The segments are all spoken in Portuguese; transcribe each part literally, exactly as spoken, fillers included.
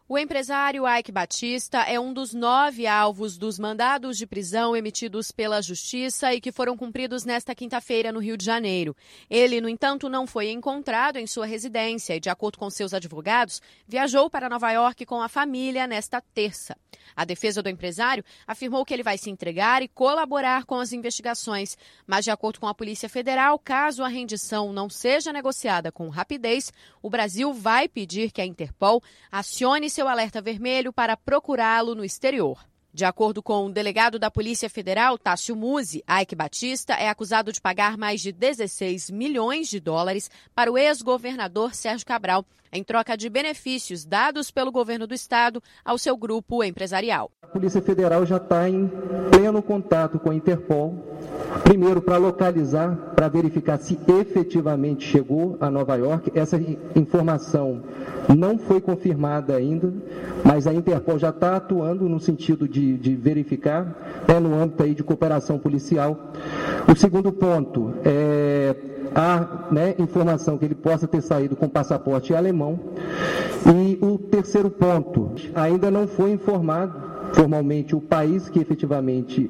O empresário Eike Batista é um dos nove alvos dos mandados de prisão emitidos pela Justiça e que foram cumpridos nesta quinta-feira no Rio de Janeiro. Ele, no entanto, não foi encontrado em sua residência e, de acordo com seus advogados, viajou para Nova York com a família nesta terça. A defesa do empresário afirmou que ele vai se entregar e colaborar com as investigações, mas, de acordo com a Polícia Federal, caso a rendição não seja negociada com rapidez, o Brasil vai pedir que a Interpol acione seu alerta vermelho para procurá-lo no exterior. De acordo com o delegado da Polícia Federal, Tássio Musi, Eike Batista é acusado de pagar mais de dezesseis milhões de dólares para o ex-governador Sérgio Cabral, em troca de benefícios dados pelo governo do estado ao seu grupo empresarial. A Polícia Federal já está em pleno contato com a Interpol, primeiro para localizar, para verificar se efetivamente chegou a Nova York. Essa informação não foi confirmada ainda, mas a Interpol já está atuando no sentido de, de verificar, é no âmbito aí de cooperação policial. O segundo ponto é a né, informação que ele possa ter saído com passaporte alemão. E o terceiro ponto, ainda não foi informado formalmente o país que efetivamente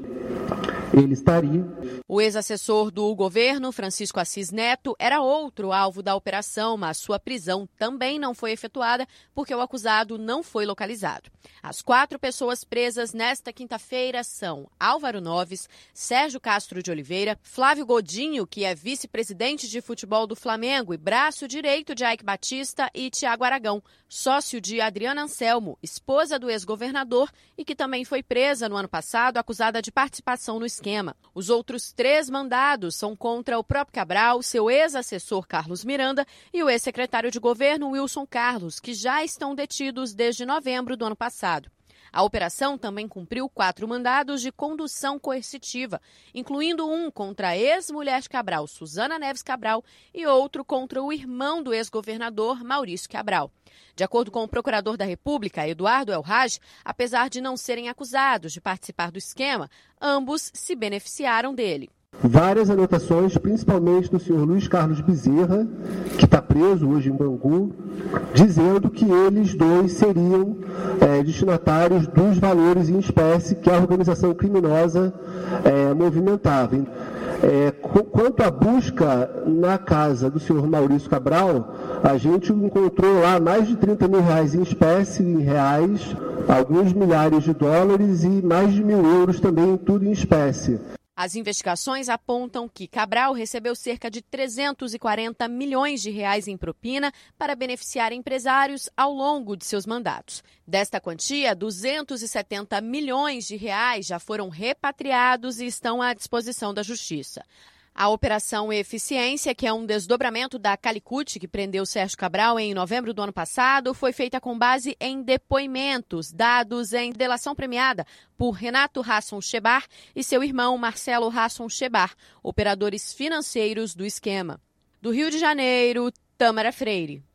ele estaria. O ex-assessor do governo, Francisco Assis Neto, era outro alvo da operação, mas sua prisão também não foi efetuada porque o acusado não foi localizado. As quatro pessoas presas nesta quinta-feira são Álvaro Noves, Sérgio Castro de Oliveira, Flávio Godinho, que é vice-presidente de futebol do Flamengo e braço direito de Eike Batista, e Tiago Aragão, sócio de Adriana Anselmo, esposa do ex-governador e que também foi presa no ano passado acusada de participação no esquema. Os outros três mandados são contra o próprio Cabral, seu ex-assessor Carlos Miranda e o ex-secretário de governo Wilson Carlos, que já estão detidos desde novembro do ano passado. A operação também cumpriu quatro mandados de condução coercitiva, incluindo um contra a ex-mulher de Cabral, Suzana Neves Cabral, e outro contra o irmão do ex-governador, Maurício Cabral. De acordo com o procurador da República, Eduardo Elhaj, apesar de não serem acusados de participar do esquema, ambos se beneficiaram dele. Várias anotações, principalmente do senhor Luiz Carlos Bezerra, que está preso hoje em Bangu, dizendo que eles dois seriam é, destinatários dos valores em espécie que a organização criminosa é, movimentava. É, quanto à busca na casa do senhor Maurício Cabral, a gente encontrou lá mais de trinta mil reais em espécie, em reais, alguns milhares de dólares e mais de mil euros também, tudo em espécie. As investigações apontam que Cabral recebeu cerca de trezentos e quarenta milhões de reais em propina para beneficiar empresários ao longo de seus mandatos. Desta quantia, duzentos e setenta milhões de reais já foram repatriados e estão à disposição da Justiça. A Operação Eficiência, que é um desdobramento da Calicut, que prendeu Sérgio Cabral em novembro do ano passado, foi feita com base em depoimentos dados em delação premiada por Renato Rasson Shebar e seu irmão Marcelo Rasson Shebar, operadores financeiros do esquema. Do Rio de Janeiro, Tâmara Freire.